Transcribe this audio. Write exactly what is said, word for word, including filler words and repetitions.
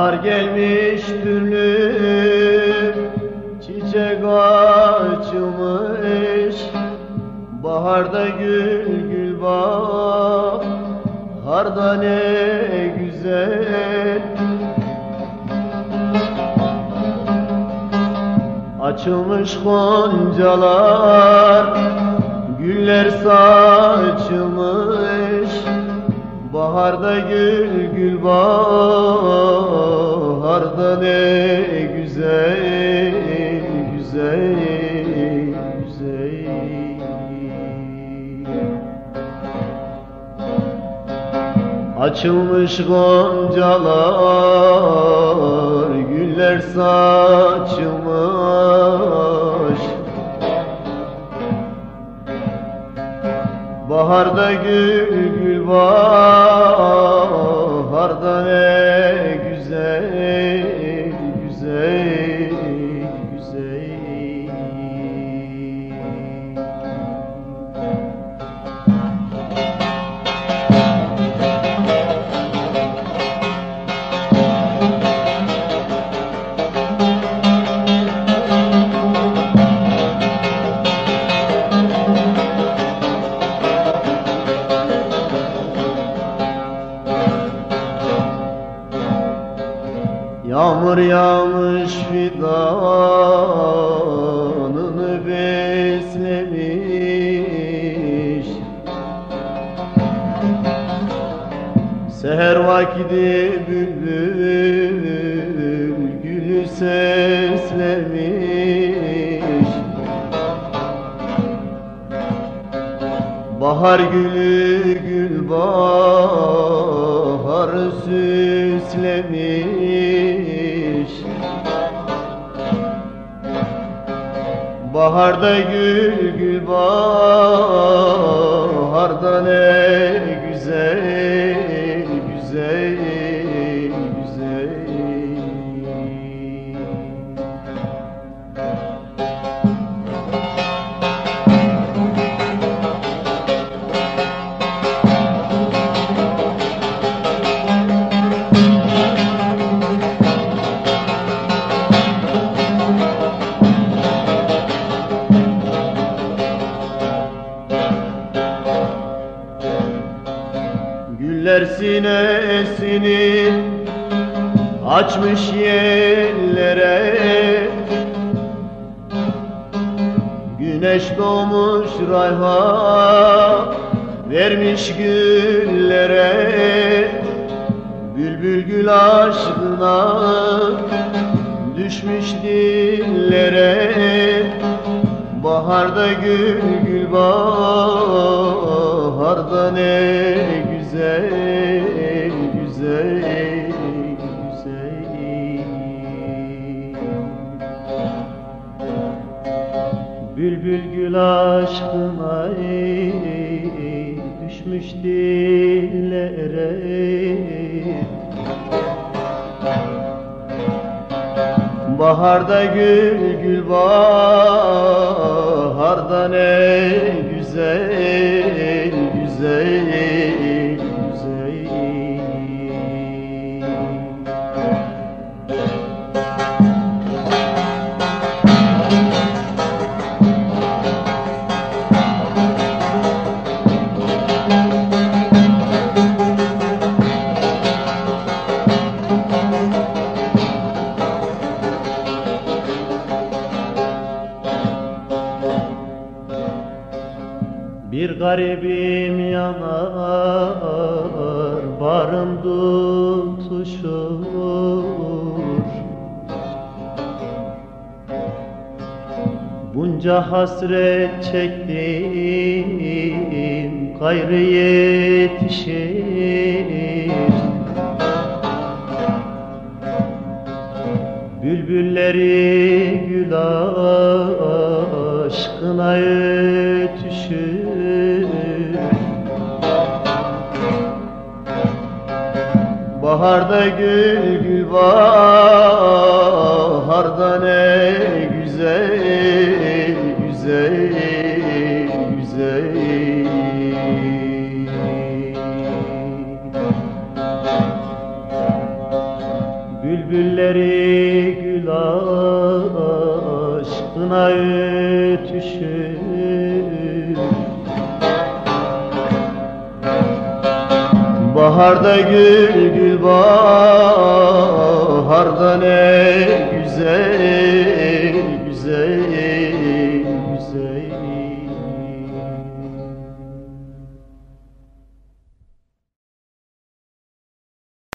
Bahar gelmiş türlü çiçek açmış, baharda gül gül baharda ne güzel. Açılmış goncalar, güller saçılmış, baharda gül gül baharda ne güzel, güzel, güzel. Açılmış goncalar, güller saçılmış, baharda gül gül baharda ne güzel, güzel, güzel. Yağmur yağmış fidanını beslemiş, seher vakti bülbül gülü seslemiş, bahar gülü gül baharı süslemiş, baharda gül gül baharda ne güzel, güzel, güzel. Güller sinesini açmış yerlere, güneş doğmuş rayhan vermiş güllere, bülbül gül aşkına düşmüş dillere, baharda gül gül baharda ne güzel, güzel, güzel. Bülbül gül aşkına düşmüş dillere, baharda gül gül baharda ne güzel, güzel, güzel. Bir garibim yanar, barım tutuşur, bunca hasret çektim, gayrı yetişir. Bülbülleri gül aşkına ötüşür, baharda gül gül baharda ne güzel, güzel, güzel. aşkına ötüşür. Baharda gül gül baharda ne güzel